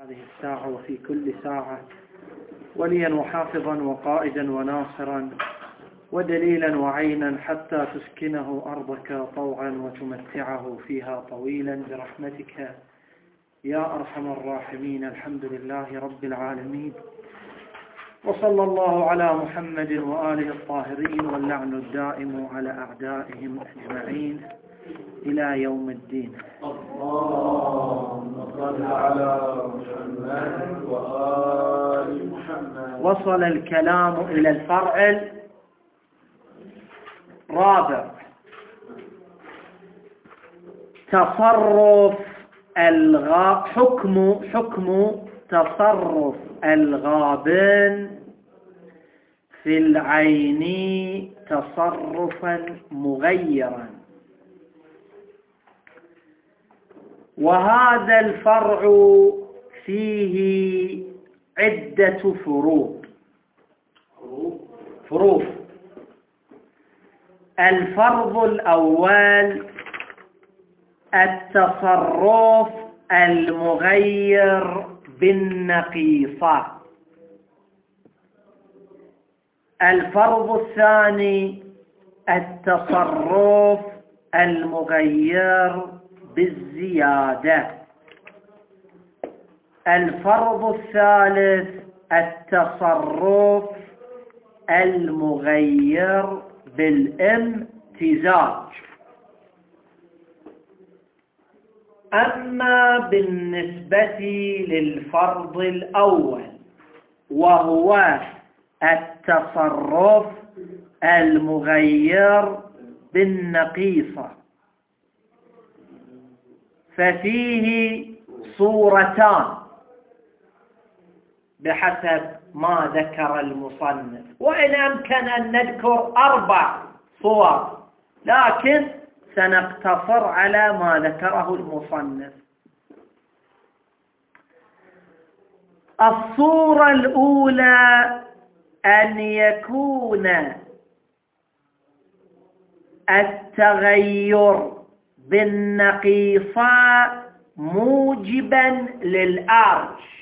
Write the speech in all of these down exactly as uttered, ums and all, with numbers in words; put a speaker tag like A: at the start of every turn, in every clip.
A: هذه الساعة وفي كل ساعة وليا وحافظا وقائدا وناصرا ودليلا وعينا حتى تسكنه أرضك طوعا وتمتعه فيها طويلا برحمتك يا أرحم الراحمين. الحمد لله رب العالمين، وصلى الله على محمد وآله الطاهرين، واللعن الدائم على أعدائهم أجمعين إلى يوم الدين.
B: اللهم صل على محمد وآل محمد.
A: وصل الكلام إلى الفرع الرابع، تصرف الغا حكم حكم تصرف الغابن في العين تصرفا مغيرا. وهذا الفرع فيه عدة فروق فروق الفرض الأول التصرف المغير بالنقيصة. الفرض الثاني التصرف المغير بالزيادة. الفرض الثالث التصرف المغير بالامتزاج. أما بالنسبة للفرض الأول وهو التصرف المغير بالنقيصة، ففيه صورتان بحسب ما ذكر المصنف، وإن أمكن أن نذكر أربع صور لكن سنقتصر على ما ذكره المصنف. الصورة الأولى أن يكون التغير بالنقيصة موجبا للأرش،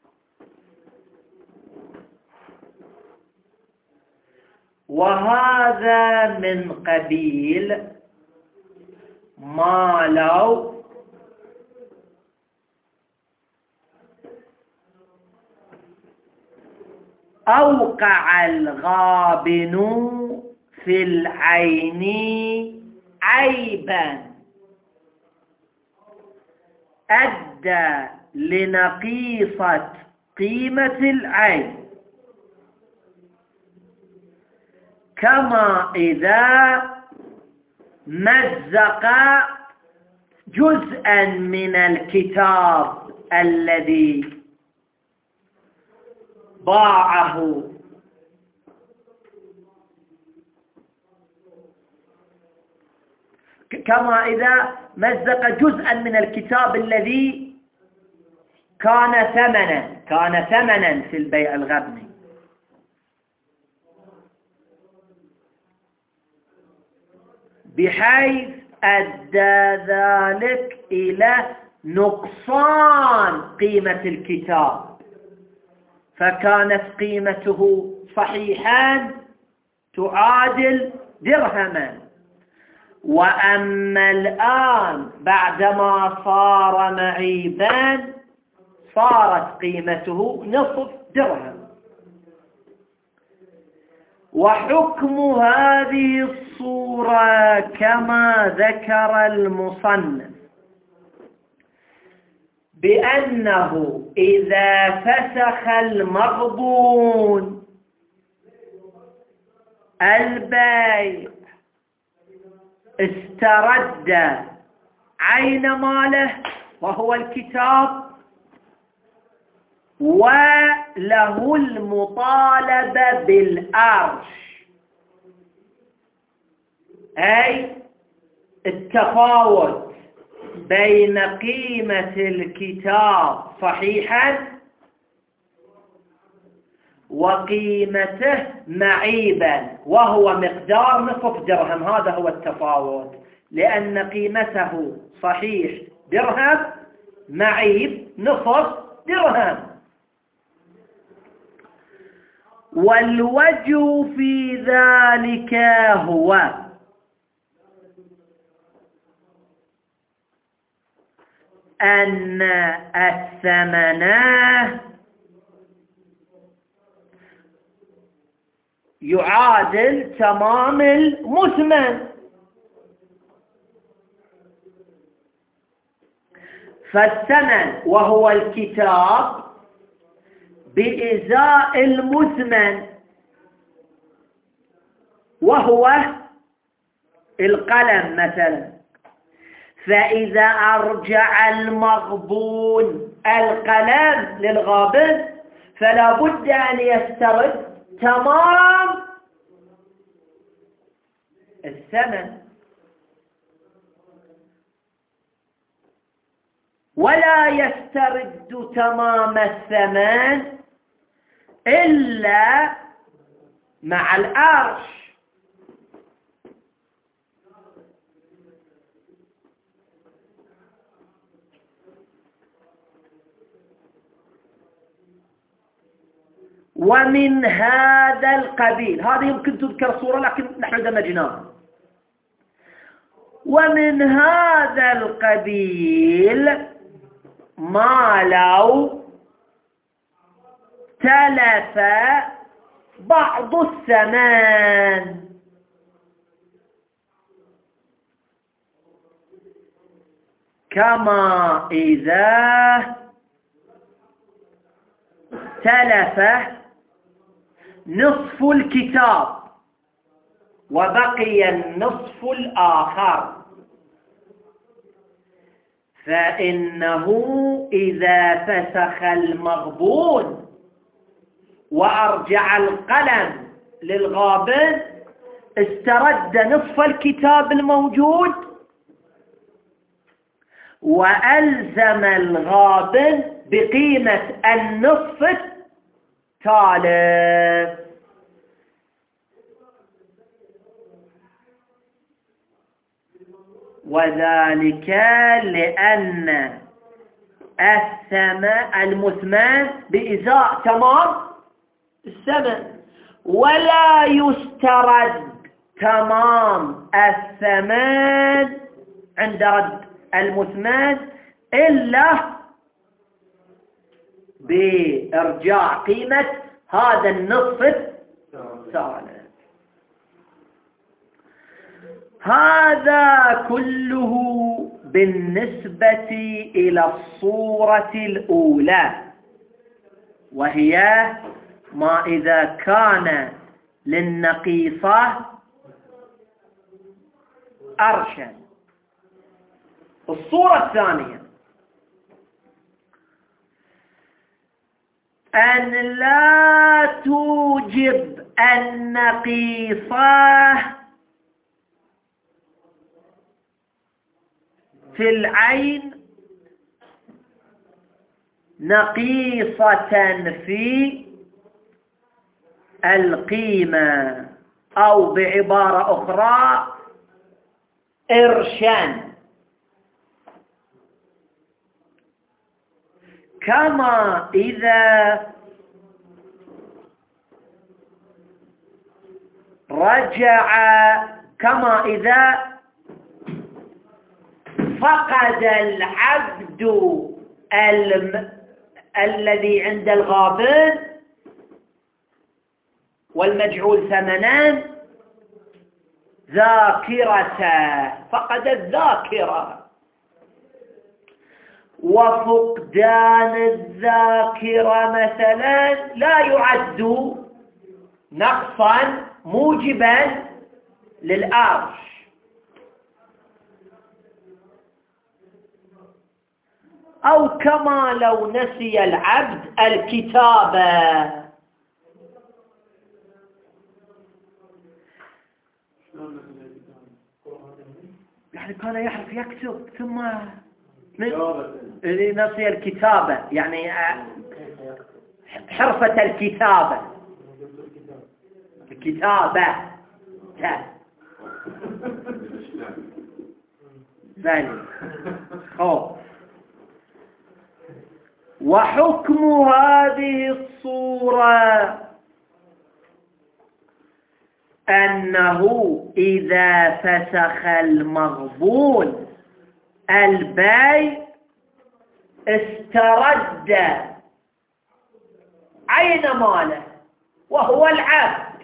A: وهذا من قبيل ما لو أوقع الغابن في العين عيبا أدى لنقيصة قيمة العين، كما إذا مزق جزءا من الكتاب الذي باعه كما إذا مزق جزءا من الكتاب الذي كان ثمنا كان ثمنا في البيع الغبني، بحيث أدى ذلك إلى نقصان قيمة الكتاب، فكانت قيمته صحيحا تعادل درهما، وأما الآن بعدما صار معيبا صارت قيمته نصف درهم. وحكم هذه الصورة كما ذكر المصنف بأنه إذا فسخ المغبون البيع استرد عين ماله وهو الكتاب، وله المطالبة بالأرش، أي التفاوت بين قيمة الكتاب صحيحا وقيمته معيبا وهو مقدار نصف درهم. هذا هو التفاوت، لأن قيمته صحيح درهم، معيب نصف
C: درهم. والوجه في ذلك هو أن الثمن يعادل تمام المثمن، فالثمن وهو الكتاب بإزاء المثمن وهو القلم مثلا، فإذا أرجع المغبون القلم للغابن فلا بد أن يسترد تمام الثمن، ولا يسترد تمام الثمن إلا مع الأرش. ومن هذا القبيل، هذه يمكن تذكر صورة لكن نحن دمجناها. ومن هذا القبيل ما لو تلف بعض الثمن، كما إذا تلف نصف الكتاب وبقي النصف الآخر، فإنه إذا فسخ المغبون وأرجع القلم للغابن استرد نصف الكتاب الموجود وألزم الغابن بقيمة النصف الثالث. وذلك لأن الثمن المثمن بإزاء تمام الثمن، ولا يسترد تمام الثمن عند رد المثمن إلا بإرجاع قيمة هذا النصف الثالث. هذا كله بالنسبة إلى الصورة الأولى، وهي ما إذا كان للنقيصة أرشا. الصورة الثانية أن لا توجب النقيصة في العين نقيصة في القيمة، أو بعبارة أخرى إرشان، كما إذا رجع كما إذا فقد العبد الم... الذي عند الغابن والمجعول ثمنان ذاكرته، فقد الذاكرة، وفقدان الذاكرة مثلا لا يعد نقصا موجبا للأرش. أو كما لو نسي العبد الكتابة، يعني كان يحرف يكتب ثم نسي الكتابة، يعني حرفة الكتابة الكتابة ذلك خوف. وحكم هذه الصورة أنه إذا فسخ المغبون البيع استرد عين ماله وهو العبد،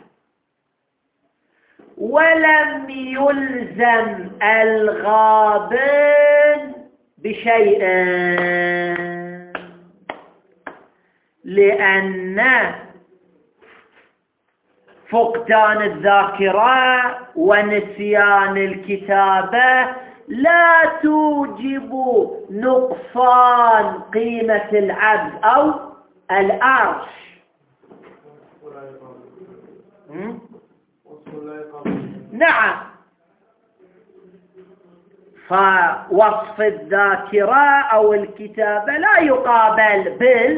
C: ولم يلزم الغابن بشيء، لأن فقدان الذاكرة ونسيان الكتابة لا توجب نقصان قيمة العبد أو الأرش. نعم، فوصف الذاكرة أو الكتابة لا يقابل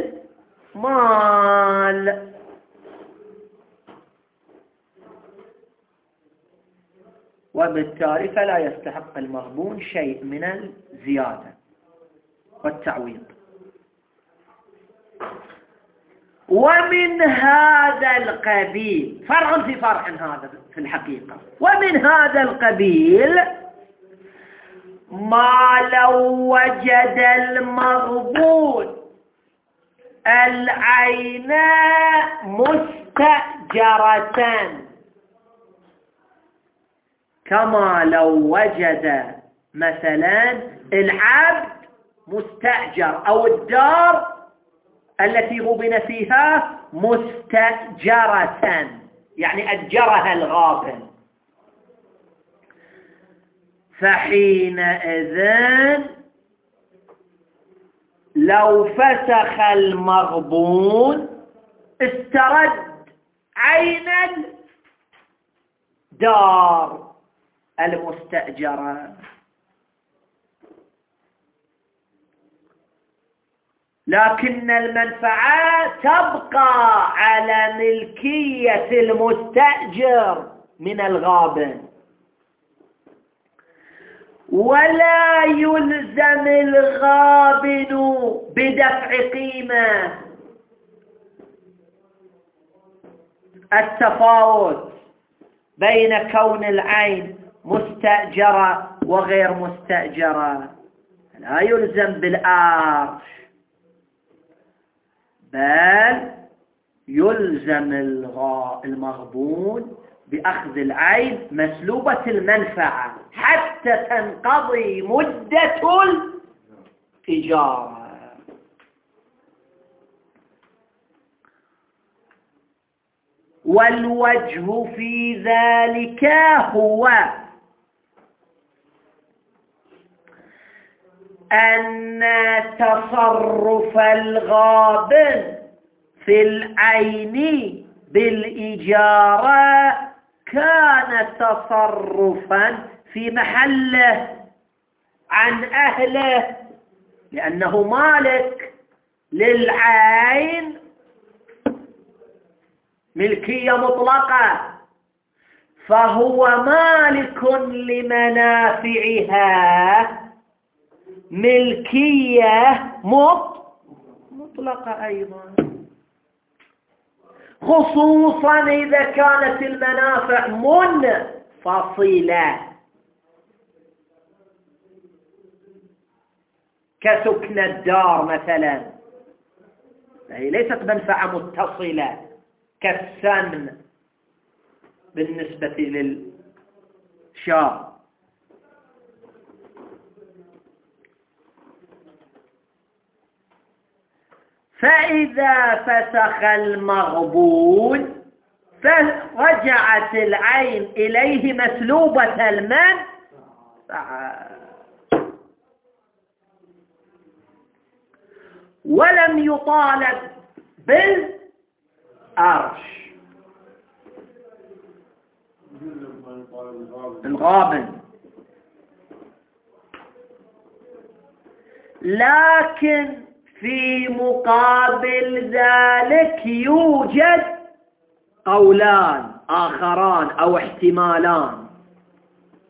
C: بالمال. وبالتالي فلا يستحق المغبون شيء من الزيادة والتعويض. ومن هذا القبيل فرع في فرع هذا في الحقيقة، ومن هذا القبيل ما لو وجد المغبون العين مستأجرة، كما لو وجد مثلا العبد مستأجر أو الدار التي غبن فيها مستأجرة، يعني أجرها الغابن، فحينئذ لو فسخ المغبون استرد عين الدار المستأجرة، لكن المنفعة تبقى على ملكية المستأجر من الغابن، ولا يلزم الغابن بدفع قيمة. التفاوت بين كون العين مستأجرة وغير مستأجرة لا يلزم بالآرش، بل يلزم المغبون بأخذ العين مسلوبة المنفعة حتى تنقضي مدة الإجارة. والوجه في ذلك هو أن تصرف الغابن في العين بالإجارة كان تصرفا في محله عن أهله، لأنه مالك للعين ملكية مطلقة، فهو مالك لمنافعها ملكية مطلقة أيضا، خصوصا إذا كانت المنافع منفصلة كسكن الدار مثلا، هي ليست منفعة متصلة كالسمن بالنسبة للشاة. فإذا فسخ المغبون فرجعت العين إليه مسلوبة المنفعة، ولم يطالب بالأرش الغابن، لكن في مقابل ذلك يوجد قولان آخران أو احتمالان،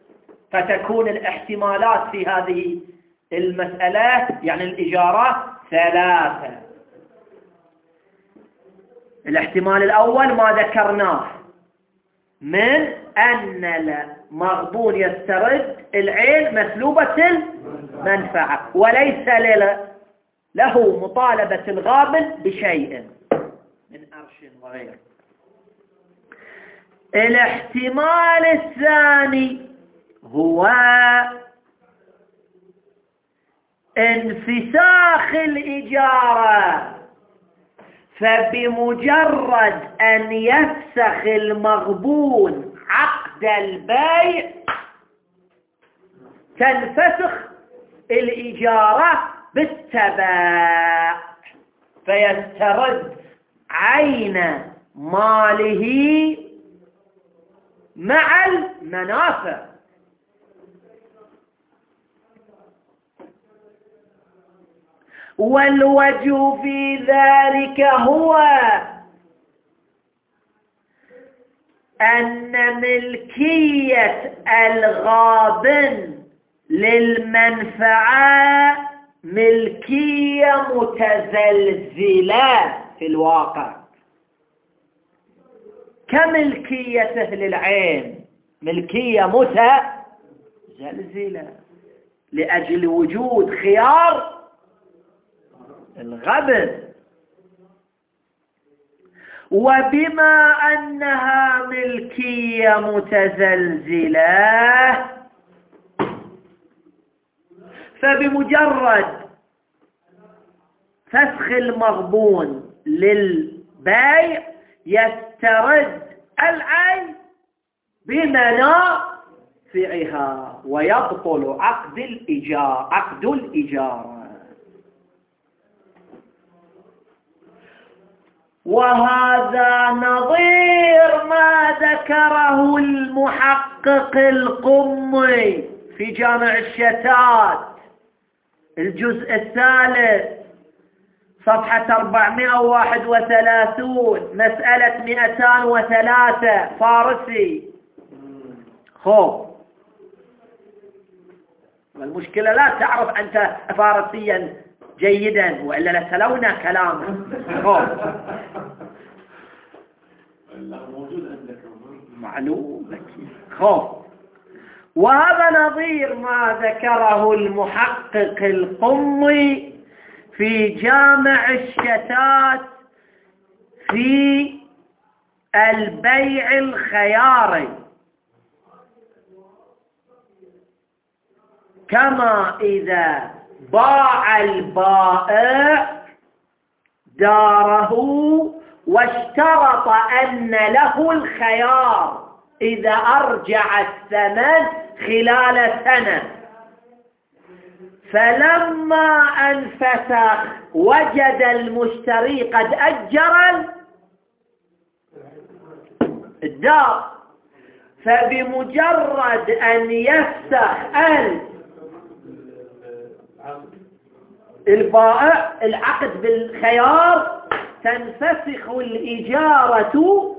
C: فتكون الاحتمالات في هذه المسألة يعني الإجارة ثلاثة. الاحتمال الأول ما ذكرناه من أن المغبون يسترد العين مسلوبة المنفعة وليس له مطالبة الغابن بشيء من أرش وغيره. الاحتمال الثاني هو انفساخ الإجارة، فبمجرد أن يفسخ المغبون عقد البيع تنفسخ الإجارة بالتبع، فيسترد عين ماله مع المنافع. والوجه في ذلك هو أن ملكية الغابن للمنفعة ملكية متزلزلة في الواقع كملكيته للعين، ملكية متزلزلة لأجل وجود خيار الغبن. وبما أنها ملكية متزلزلة فبمجرد فسخ المغبون للبيع يسترد العين بمنافعها ويبطل عقد الإيجار عقد الإيجار. وهذا نظير ما ذكره المحقق القمي في جامع الشتات الجزء الثالث صفحة أربعمائة وواحد وثلاثين مسألة مئتان وثلاثة فارسي. خوف والمشكلة لا تعرف أنت فارسيا جيدا وإلا لتلونا كلامه. خوف
B: موجود عندك
C: معلوم. خوف. وهذا نظير ما ذكره المحقق القمي في جامع الشتات في البيع الخياري، كما إذا باع البائع داره واشترط أن له الخيار إذا أرجع الثمن خلال سنة، فلما انفسخ وجد المشتري قد أجر الدار، فبمجرد أن يفسخ البائع العقد بالخيار تنفسخ الإجارة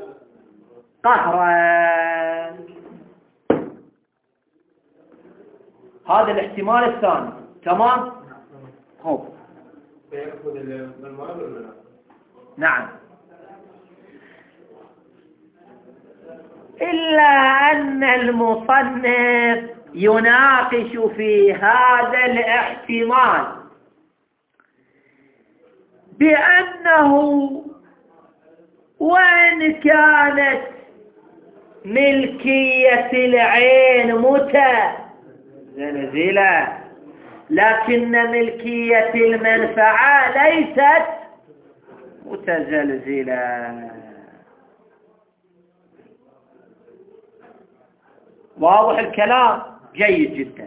C: قهرا. هذا الاحتمال الثاني. تمام. هو نعم، إلا أن المصنف يناقش في هذا الاحتمال بأنه وإن كانت ملكية العين متزلزلة لكن ملكية المنفعة ليست متزلزلة. واضح الكلام؟ جيد جدا.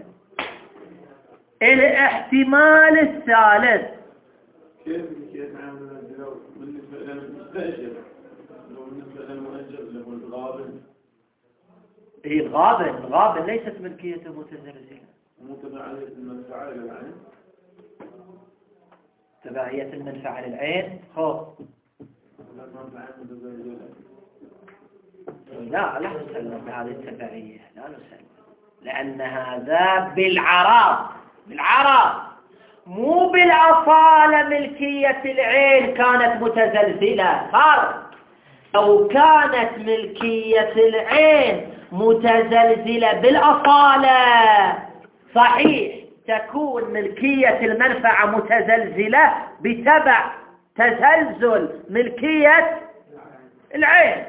C: الاحتمال الثالث
B: كيف يتعامل بالنسبة للمستأجر لو بالنسبة للمؤجر اللي هو الغابن؟
C: هي الغابن الغابن ليست ملكيته متزلزلة،
B: مو تبعية المنفعة للعين.
C: تبعية المنفعة للعين خوف. لا لا نسلم بهذه التبعية، لا نسلم، لأن هذا بالعراض بالعراض مو بالأصالة ملكية العين كانت متزلزلة، فرق. لو كانت ملكية العين متزلزلة بالأصالة صحيح تكون ملكية المنفعة متزلزلة بتبع تزلزل ملكية العين.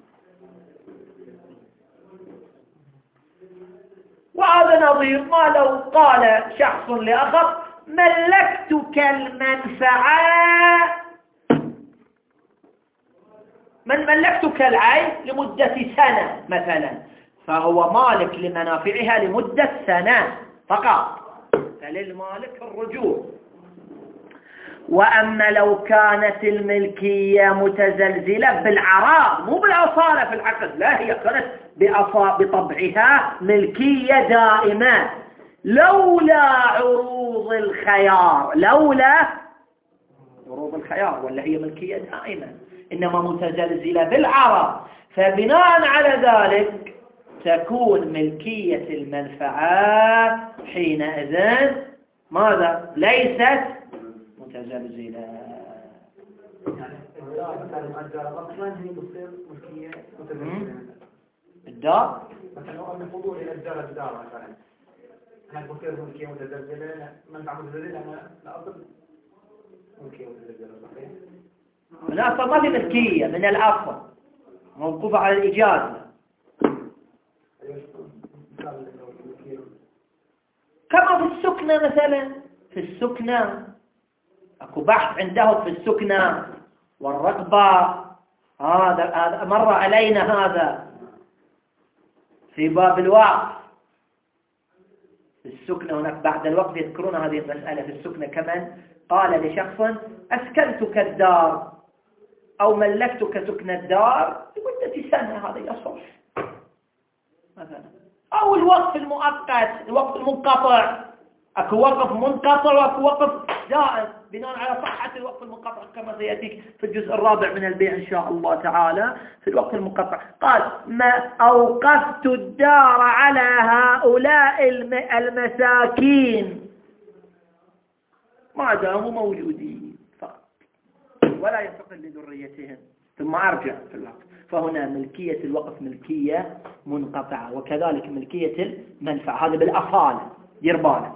C: وهذا نظير ما لو قال شخص لآخر ملكتك المنفعة، من ملكتك العين لمدة سنة مثلا، فهو مالك لمنافعها لمدة سنة فقط، فللمالك الرجوع. وأما لو كانت الملكية متزلزلة بالعراء مو بالأصالة في العقد، لا، هي كانت بطبعها ملكية دائمة لولا عروض الخيار، لولا عروض الخيار، ولا هي ملكية دائمة إنما متزلزلة بالعراء، فبناء على ذلك تكون ملكية المنفعة حينئذ ماذا؟ ليست متزلزلة. الدار
D: مثلا لو أن فضول إلى الدار الدار مثلا هل بصير ملكية متزلزلة؟ منفعة متزلزلة أنا لا أصل ملكية متزلزلة صحيح؟
C: من الأصل ما في ملكية، من الأصل موقوفة على الإجازة، كما في السكنة مثلا. في السكنة أكو بحث عندهم في السكنة والرقبة، هذا هذا مر علينا هذا في باب الوقف. في السكنة هناك بعد الوقت يذكرون هذه المسألة في السكنة كمان. قال لشخص أسكنتك الدار أو ملكتك سكن الدار لمدة سنة، هذا يصح مثلا. أو الوقف المؤقت، الوقف المنقطع، أكو وقف منقطع وأكو وقف دائم بناء على صحة الوقف المنقطع كما سيأتيك في الجزء الرابع من البيع إن شاء الله تعالى. في الوقف المنقطع قال ما أوقفت الدار على هؤلاء المساكين ما داموا موجودين فقط ولا ينتقل لذريتهم ثم أرجع في الوقت. فهنا ملكية الوقف ملكية منقطعة، وكذلك ملكية المنفعة، هذا بالأصالة دير بالك.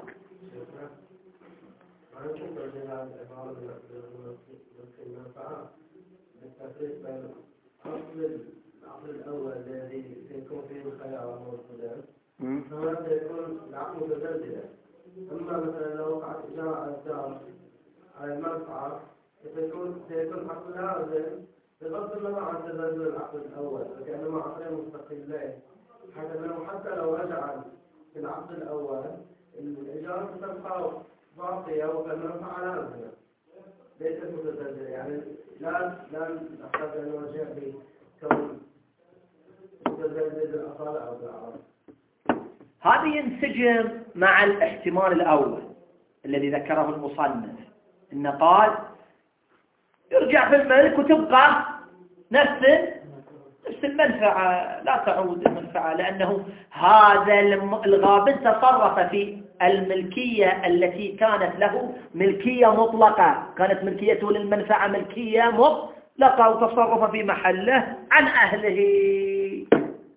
D: العقد الأول الذي سيكون فيه الخيار والخدام فهذا سيكون العقد متزلزلا. أما مثلا لو وقعت إجارة الدار على المنفعة سيكون سيكون عقد لازم بغض النظر عن تزلزل العقد الأول، لأنهما عقدين مستقلين، حتى لو حتى لو رجع في العقد الأول الإجارة تبقى باقية والمنفعة لازمة ليست متزلزلة. يعني لا لا نحتاج أن نرجع بكون متزلزل بالأصالة أو بالعرض.
C: هذا ينسجم مع الاحتمال الأول الذي ذكره المصنف، إنه قال يرجع في الملك وتبقى نفس نفس المنفعة، لا تعود المنفعة، لأنه هذا الغابن تصرف في الملكية التي كانت له ملكية مطلقة، كانت ملكيته للمنفعة ملكية مطلقة وتصرف في محله عن أهله.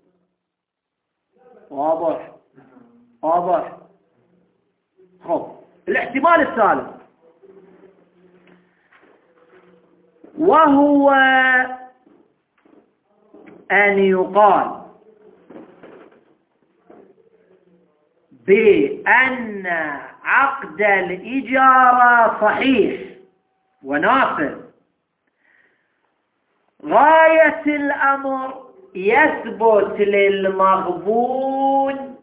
C: واضح واضح. خب الاحتمال الثالث وهو أن يقال بأن عقد الإجارة صحيح ونافذ، غاية الأمر يثبت للمغبون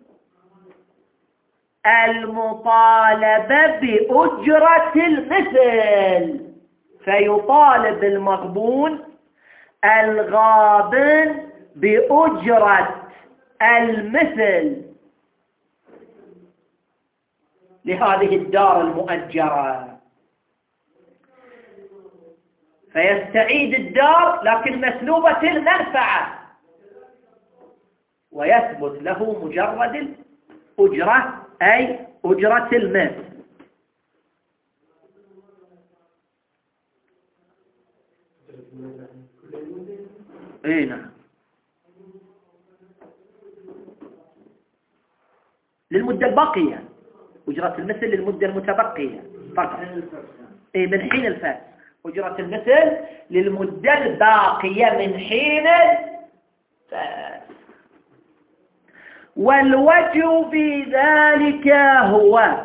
C: المطالبة بأجرة المثل، فيطالب المغبون الغابن بأجرة المثل لهذه الدار المؤجرة، فيستعيد الدار لكن مسلوبة المنفعة، ويثبت له مجرد الأجرة أي أجرة المثل. اي نعم، للمدة الباقية، أجرة المثل للمدة المتبقية فقط. اي من حين الفاس، أجرة المثل للمدة الباقية من حين الفاس. والوجه في ذلك هو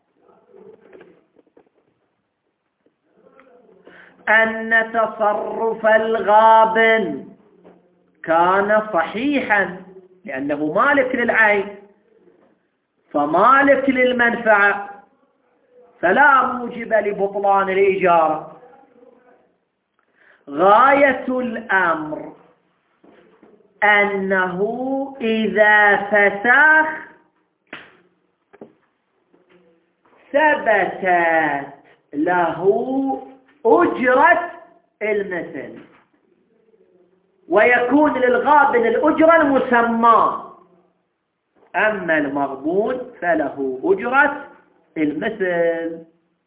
C: أن تصرف الغابن كان صحيحا لأنه مالك للعين فمالك للمنفعة، فلا موجب لبطلان الإجارة. غاية الأمر أنه إذا فسخ ثبتت له أجرة المثل، ويكون للغابن الأجرة المسمى، أما المغبون فله أجرة المثل.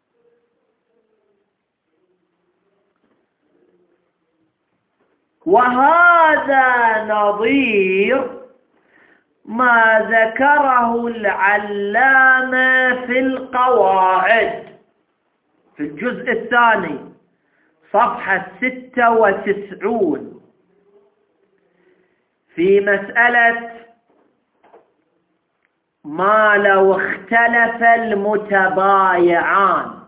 C: وهذا نظير ما ذكره العلامة في القواعد في الجزء الثاني صفحة ستة وتسعون في مسألة ما لو اختلف المتبايعان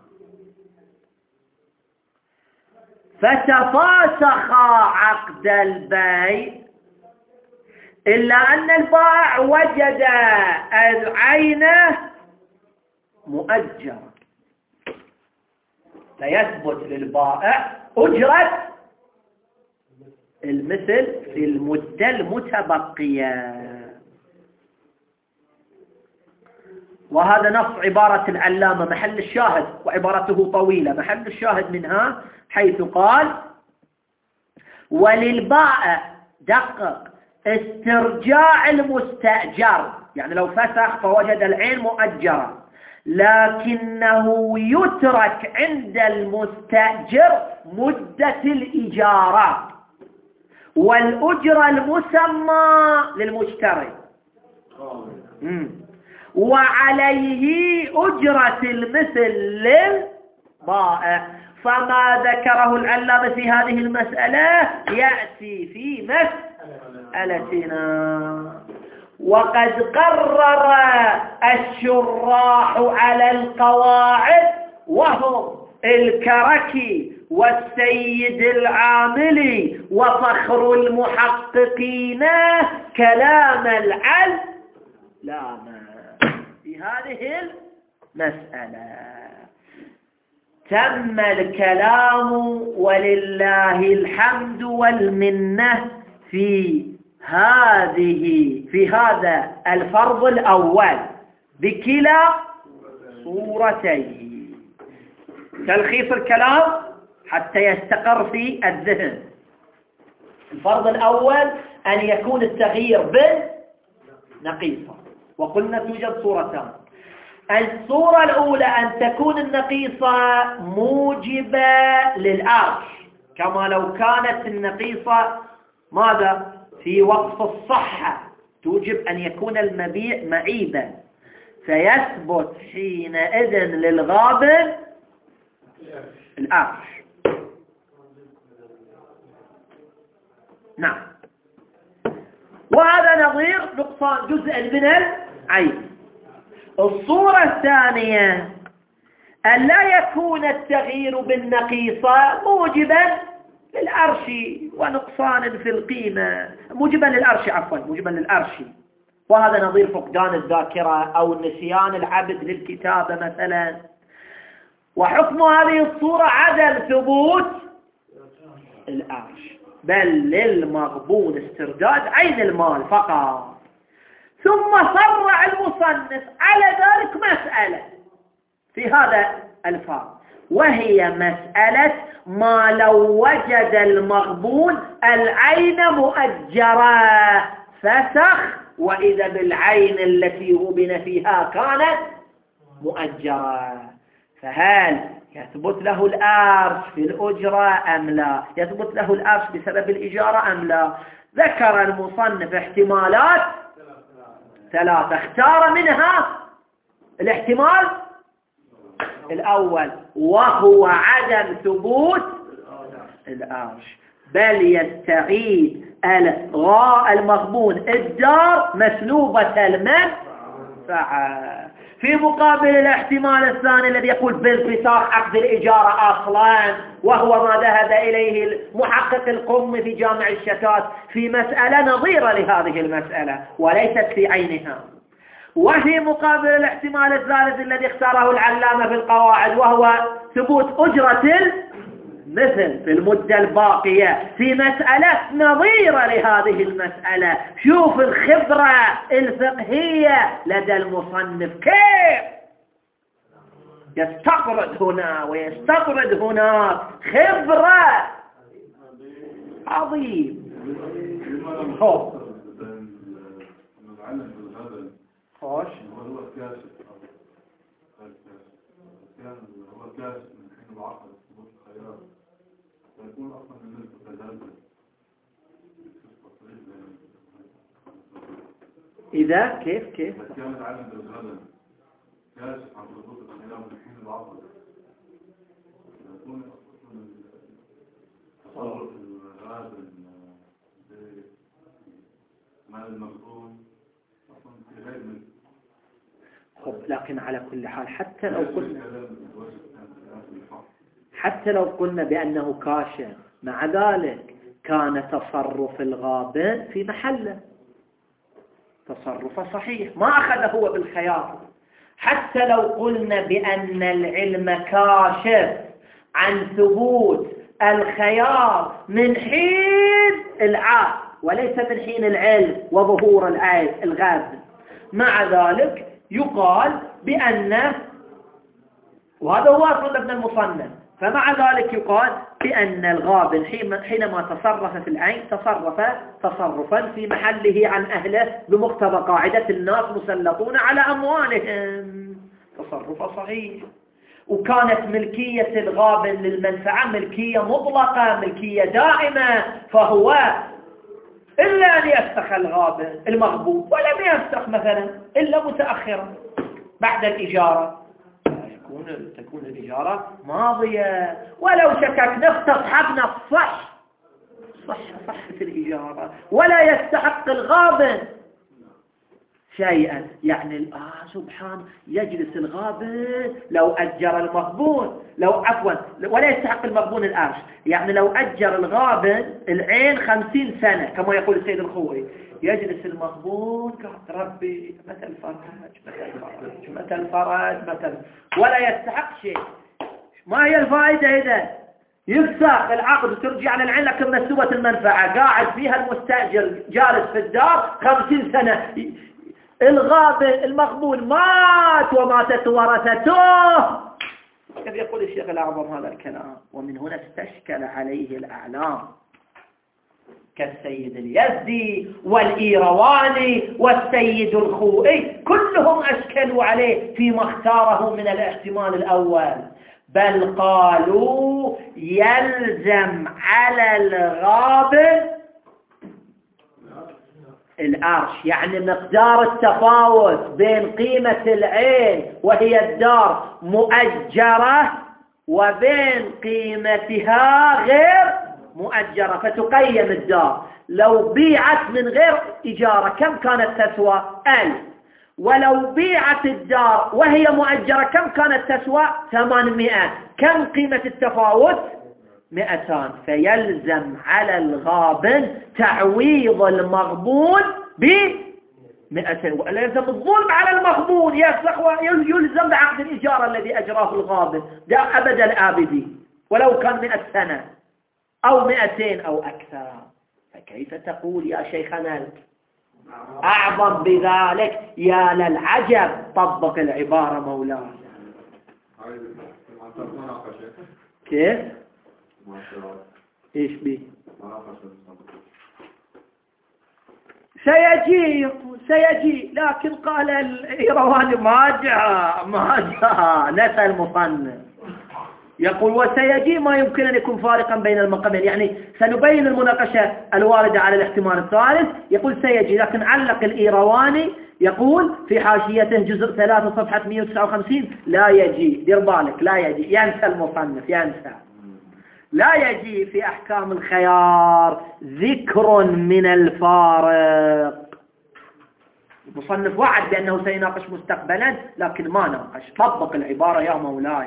C: فتفاسخا عقد البيع إلا أن البائع وجد العين مؤجرة، فيثبت للبائع أجرة المثل في المدة المتبقية. وهذا نص عبارة العلامة محل الشاهد، وعبارته طويلة، محل الشاهد منها حيث قال: وللبائع دقق استرجاع المستأجر، يعني لو فسخ فوجد العين مؤجرة لكنه يترك عند المستأجر مدة الإجارة والأجرة المسمى للمشتري، وعليه أجرة المثل للبائع. فما ذكره العلامة في هذه المسألة يأتي في مسألتنا. وقد قرر الشراح على القواعد وهم الكركي والسيد العاملي وفخر المحققين كلام العلامة في هذه المسألة. تم الكلام ولله الحمد والمنة في هذه في هذا الفرض الأول بكلا صورتيه. تلخيص الكلام حتى يستقر في الذهن. الفرض الأول أن يكون التغيير بالنقيصة، وقلنا توجد صورتان. الصورة الأولى أن تكون النقيصة موجبة للأرش، كما لو كانت النقيصة ماذا؟ في وصف الصحة توجب أن يكون المبيع معيبا، فيثبت حينئذ للغابن الأرش. نعم. وهذا نظير نقصان جزء من العين. الصورة الثانية أن لا يكون التغيير بالنقيصة موجبا للأرش ونقصان في القيمة، موجبا للأرش عفوا موجبا للأرش. وهذا نظير فقدان الذاكرة أو نسيان العبد للكتابة مثلا. وحكم هذه الصورة عدم ثبوت الأرش، بل للمغبون استرداد عين المال فقط. ثم صرع المصنف على ذلك مسألة في هذا الفرض، وهي مسألة ما لو وجد المغبون العين مؤجرة فسخ وإذا بالعين التي غبن فيها كانت مؤجرة، فهل يثبت له الأرش في الأجرة أم لا؟ يثبت له الأرش بسبب الإجارة أم لا؟ ذكر المصنف احتمالات ثلاثة، اختار منها الاحتمال الأول وهو عدم ثبوت الأرش، بل يستعيد الغاء المغبون الدار مسلوبة المنفعة. في مقابل الاحتمال الثاني الذي يقول بانفساخ عقد الإجارة أصلا، وهو ما ذهب إليه المحقق القم في جامع الشتات في مسألة نظيرة لهذه المسألة وليست في عينها. وفي مقابل الاحتمال الثالث الذي اختاره العلامة في القواعد وهو ثبوت أجرة مثل في المدة الباقية في مسألة نظيرة لهذه المسألة. شوف الخبرة الفقهية لدى المصنف كيف يستطرد هنا ويستطرد هناك، خبرة عظيم. هو خوش
B: هو كاشف هو كاشف من حين العقد الخيار فيكون أصلا النسبة تجاهل
C: إذا كيف كيف
B: كان العالم بالغدا كاشف عن ضبوط الخيار من حين العقد فيكون أصلا تصرف الغازل مع المغزون أصلا في غير من.
C: خب لكن على كل حال حتى لو قلنا حتى لو قلنا بأنه كاشف، مع ذلك كان تصرف الغابن في محله تصرف صحيح، ما أخذ هو بالخيار. حتى لو قلنا بأن العلم كاشف عن ثبوت الخيار من حين العقد وليس من حين العلم وظهور الغابن، مع ذلك يقال بأن، وهذا هو أصل ابن المصنف، فمع ذلك يقال بأن الغابن حينما تصرف في العين تصرف تصرفا في محله عن أهله بمقتضى قاعدة الناس مسلطون على أموالهم، تصرف صحيح. وكانت ملكية الغابن للمنفعة ملكية مطلقة ملكية دائمة، فهو إلا أن يفسخ الغابن المغبون ولم يفسخ مثلا إلا متأخرا بعد الإجارة تكون تكون الإجارة ماضية. ولو شككنا استصحبنا الصح صح صح في الإجارة ولا يستحق الغابن شيئا. يعني آه سبحان يجلس الغابن لو أجر المغبون لو عفوا ولا يستحق المغبون الأرش، يعني لو أجر الغابن العين خمسين سنة كما يقول السيد الخوي، يجلس المغبون قال ربي متى الفرج متى الفرج متى الفرج متى، ولا يستحق شيء. ما هي الفائدة إذا يفسخ العقد وترجع للعين لكن مسلوبة المنفعة قاعد فيها المستأجر جالس في الدار خمسين سنة، الغابن المغبون مات وماتت ورثته. كيف يقول الشيخ الأعظم هذا الكلام؟ ومن هنا استشكل عليه الأعلام كالسيد اليزدي والإيرواني والسيد الخوئي، كلهم أشكلوا عليه فيما اختاره من الاحتمال الأول، بل قالوا يلزم على الغابن الأرش، يعني مقدار التفاوت بين قيمة العين وهي الدار مؤجرة وبين قيمتها غير مؤجرة، فتقيم الدار. لو بيعت من غير إجارة كم كانت تسوى؟ ألف، ولو بيعت الدار وهي مؤجرة كم كانت تسوى؟ ثمانمائة. كم قيمة التفاوت؟ مئتان. فيلزم على الغابن تعويض المغبون بمئتين، ولا يلزم الظلم على المغبون، يلزم بعقد الإجارة الذي أجراه الغابن ده أبد الآبدين ولو كان مئة سنة أو مئتين أو أكثر. فكيف تقول يا شيخنا أعظم بذلك؟ يا للعجب، طبق العبارة مولانا. كيف؟ إيش بيه؟ سيجي سيجي لكن قال الإيرواني ما جاء ما جاء نسى المصنف يقول وسيجي ما يمكن أن يكون فارقا بين المقامين، يعني سنبين المناقشة الواردة على الاحتمال الثالث. يقول سيجي، لكن علق الإيرواني يقول في حاشيته جزء ثلاثة صفحة مئة وتسعة وخمسين لا يجي، دير بالك لا يجي، ينسى المصنف ينسى، لا يجي في أحكام الخيار ذكر من الفارق. المصنف وعد بأنه سيناقش مستقبلا لكن ما ناقش، طبق العبارة يا مولاي.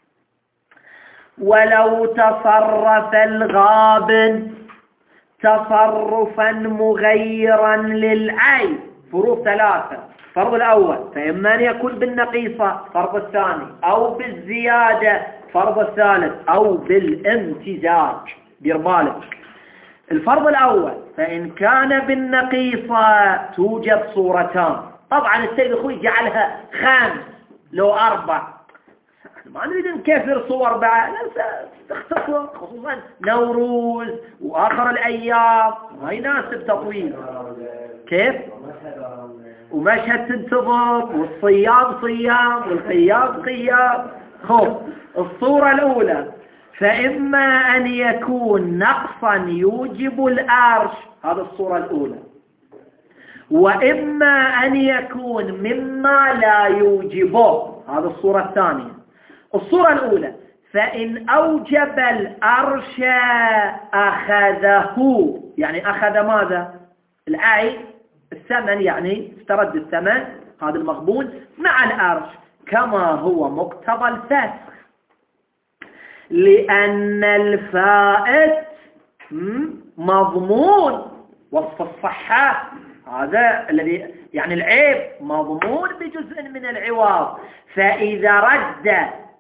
C: ولو تصرف الغابن تصرفا مغيرا للعين، فروض ثلاثة. فرض الأول فإما أن يكون بالنقيصة، فرض الثاني، أو بالزيادة، فرض الثالث، أو بالامتزاج. دير بالك، الفرض الأول فإن كان بالنقيصة توجد صورتان. طبعا السيد أخوي جعلها خمس لو أربع، ما نريد نكثر صور بعد، تختصر، خصوصا نوروز وآخر الأيام ما يناسب تطويل. كيف؟ ومشهد تنتظر، والصيام صيام والقيام قيام. خب الصورة الأولى فإما أن يكون نقصا يوجب الأرش، هذا الصورة الأولى، وإما أن يكون مما لا يوجبه، هذا الصورة الثانية. الصورة الأولى فإن أوجب الأرش أخذه، يعني أخذ ماذا؟ العين، الثمن، يعني استرد الثمن هذا المغبون مع الأرش كما هو مقتضى الفسخ، لأن الفائت مضمون وصف الصحة، هذا الذي يعني العيب مضمون بجزء من العوض. فإذا رد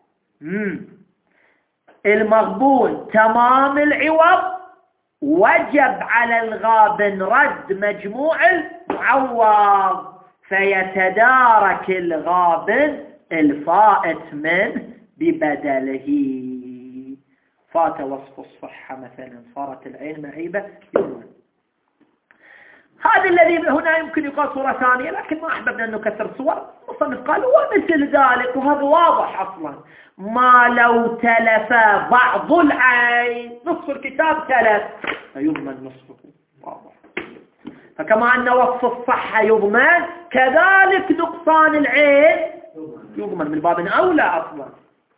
C: المغبون تمام العوض وجب على الغابن رد مجموع المعوض، فيتدارك الغابن الفائت منه ببدله. فات وصف الصحة مثلا، صارت العين معيبة يوما. هذا الذي هنا يمكن يقال صورة ثانية، لكن ما أحببنا أن نكثر صور. مصنف قال ومثل ذلك، وهذا واضح أصلا، ما لو تلف بعض العين، نصف الكتاب تلف فيضمن نصفه، واضح. فكما أن وصف الصحة يضمن، كذلك نقصان العين يضمن من باب أولى أصلا.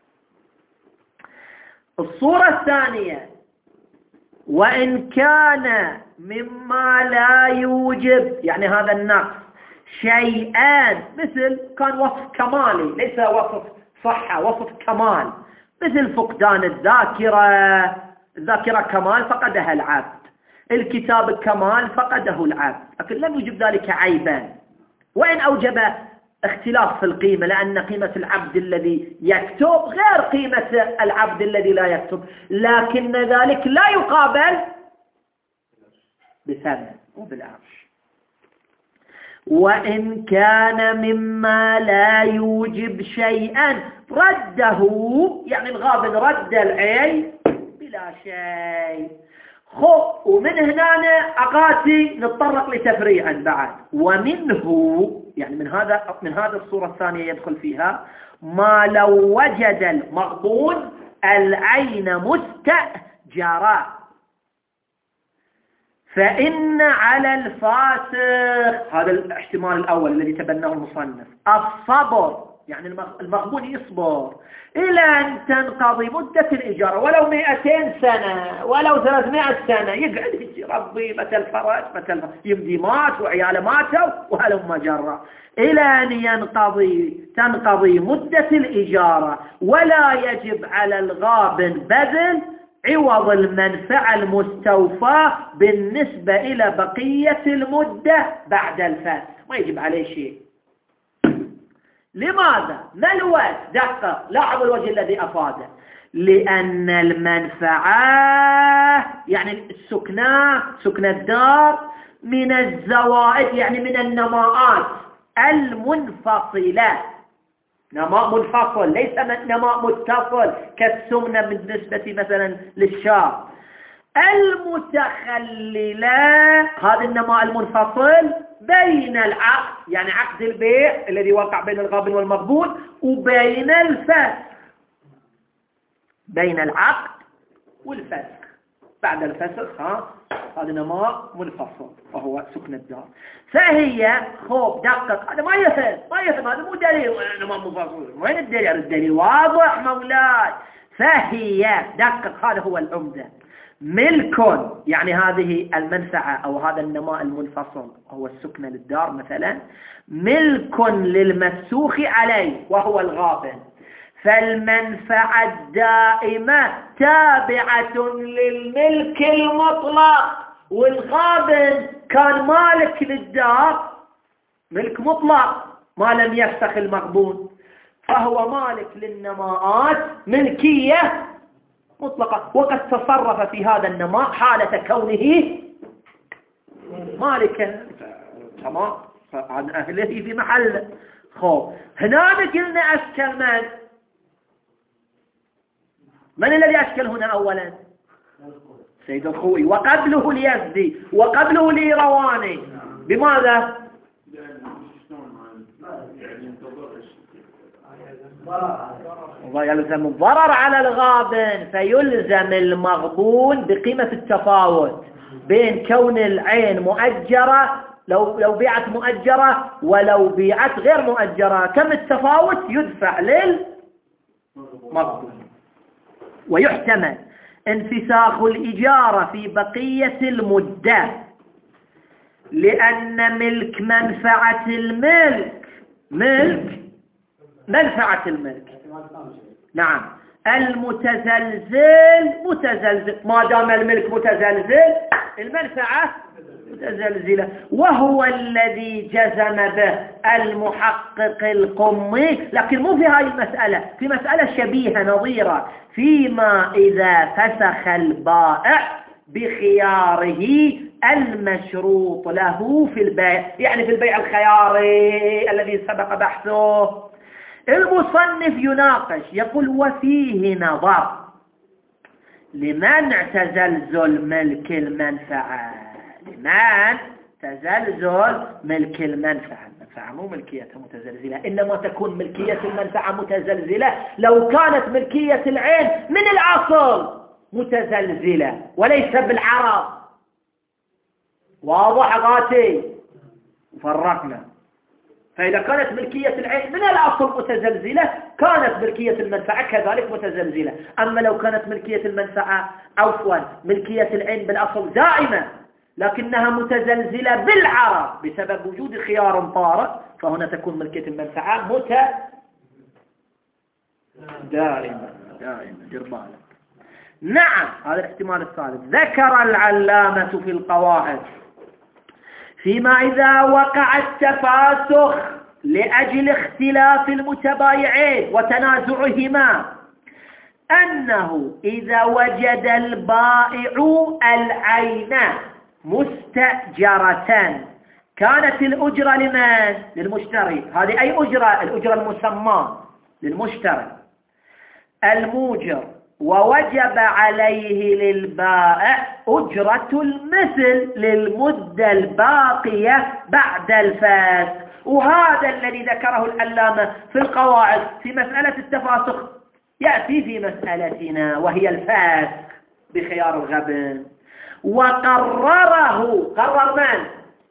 C: الصورة الثانية وإن كان مما لا يوجب، يعني هذا النقص شيئان، مثل كان وصف كمالي ليس وصف صحة، وصف كمال، مثل فقدان الذاكرة، الذاكرة كمال فقدها العبد، الكتاب كمال فقده العبد، لكن لم يجب ذلك عيبا. وإن أوجب اختلاف في القيمة، لأن قيمة العبد الذي يكتب غير قيمة العبد الذي لا يكتب، لكن ذلك لا يقابل بثمن وبالعرش. وإن كان مما لا يوجب شيئا رده، يعني الغابن رد العين بلا شيء. خب ومن هنا أقاتي نتطرق لتفريعا بعد. ومنه، يعني من هذا من هذا الصورة الثانية يدخل فيها ما لو وجد المغبون العين مستأجرة، فإن على الفاسق، هذا الاحتمال الأول الذي تبناه المصنف، الصبر، يعني المغبون يصبر إلى أن تنقضي مدة الإجارة، ولو مئتين سنة ولو ثلاثمائة سنة، يقعد يربي متى الفرج متى يمدي مات وعياله ماتوا وهلم جرى، إلى أن ينقضي تنقضي مدة الإجارة، ولا يجب على الغابن بذل عوض المنفعة المستوفاة بالنسبة إلى بقية المدة بعد الفسخ، ما يجب عليه شيء. لماذا؟ ما الوجه؟ دقق، لاحظ الوجه الذي أفاده. لأن المنفعة يعني السكنة، سكن الدار، من الزوائد، يعني من النماءات المنفصلة، نماء منفصل ليس نماء متصل كالسمنة بالنسبة مثلا للشاة. المتخللة، هذا النماء المنفصل بين العقد، يعني عقد البيع الذي وقع بين الغابن والمغبون، وبين الفسخ. بين العقد والفسخ. بعد الفسخ ها هذا نماء منفصل وهو سكن الدار. فهي خوف دقق، هذا ما يفهم ما يفهم هذا مو دليل نماء منفصل. وين الدليل؟ الدليل واضح مولاي. فهي دقق، هذا هو العمدة، ملك، يعني هذه المنفعة أو هذا النماء المنفصل هو السكن للدار مثلا، ملك للمفسوخ عليه وهو الغابن. فالمنفعة الدائمة تابعة للملك المطلق، والغابن كان مالك للدار ملك مطلق ما لم يفسخ المغبون، فهو مالك للنماءات ملكية مطلقة، وقد تصرف في هذا النماء حالة كونه مالكا تمام عن أهله في محل خوف. هنا قلنا أشكل من من الذي أشكل هنا أولا؟ سيد الخوئي، وقبله اليزدي، وقبله الإيرواني. بماذا؟ يلزم الضرر على الغابن، فيلزم المغبون بقيمة التفاوت بين كون العين مؤجرة لو لو بيعت مؤجرة ولو بيعت غير مؤجرة، كم التفاوت يدفع للمغبون. ويحتمل انفساخ الإجارة في بقية المدة، لأن ملك منفعة الملك ملك منفعة الملك نعم المتزلزل متزلزل، ما دام الملك متزلزل المنفعة متزلزلة، وهو الذي جزم به المحقق القمي. لكن مو في هذه المسألة، في مسألة شبيهة نظيرة، فيما إذا فسخ البائع بخياره المشروط له في البيع، يعني في البيع الخياري الذي سبق بحثه. المصنف يناقش يقول وفيه نظر لمنع تزلزل ملك المنفعة، لمن تزلزل ملك المنفعة. المنفعة مو ملكيتها متزلزلة، إنما تكون ملكية المنفعة متزلزلة لو كانت ملكية العين من الأصل متزلزلة وليس بالعرض. واضح غاتي؟ فرقنا. فإذا كانت ملكية العين من الأصل متزلزلة كانت ملكية المنفعة كذلك متزلزلة. أما لو كانت ملكية المنفعة عفوا ملكية العين بالأصل دائمة لكنها متزلزلة بالعرض بسبب وجود خيار طارئ، فهنا تكون ملكية المنفعة مت دائمة دائمة. دير بالك. نعم هذا الاحتمال الثالث. ذكر العلامة في القواعد فيما إذا وقع التفاسخ لأجل اختلاف المتبايعين وتنازعهما أنه إذا وجد البائع العين مستأجرة كانت الأجرة لمن؟ للمشتري. هذه أي أجرة؟ الأجرة المسمى للمشتري الموجر، ووجب عليه للبائع أجرة المثل للمدة الباقية بعد الفسخ. وهذا الذي ذكره العلامة في القواعد في مسألة التفاسخ يأتي في مسألتنا وهي الفسخ بخيار الغبن. وقرره قرر من؟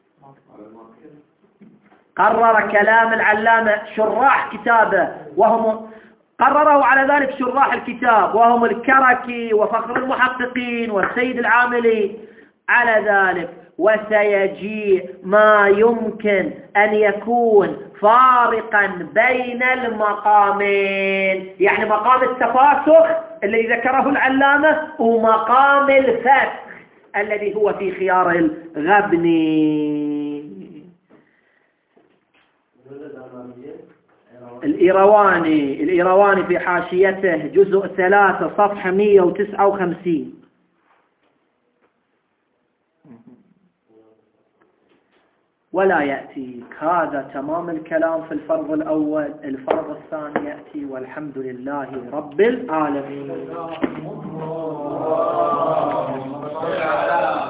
C: قرر كلام العلامة شراح كتابه، وهم قرره على ذلك شراح الكتاب وهم الكركي وفخر المحققين والسيد العاملي على ذلك. وسيجيء ما يمكن أن يكون فارقا بين المقامين، يعني مقام التفاسخ الذي ذكره العلامة ومقام الفسخ الذي هو في خيار الغبن. الإيرواني الإيرواني في حاشيته جزء ثلاثة صفحة مئة وتسعة وخمسين. ولا يأتيك هذا تمام الكلام في الفرض الأول. الفرض الثاني يأتي والحمد لله رب العالمين.